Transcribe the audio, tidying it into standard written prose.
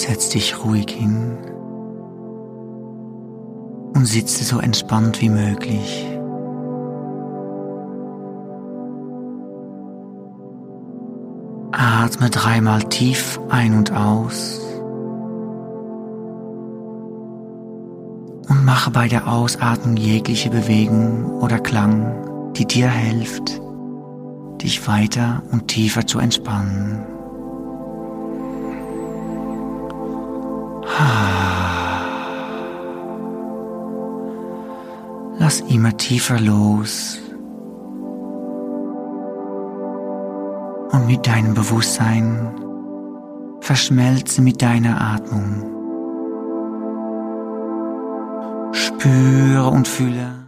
Setz dich ruhig hin und sitze so entspannt wie möglich. Atme 3-mal tief ein und aus und mache bei der Ausatmung jegliche Bewegung oder Klang, die dir hilft, dich weiter und tiefer zu entspannen. Lass immer tiefer los und mit deinem Bewusstsein verschmelze mit deiner Atmung. Spüre und fühle,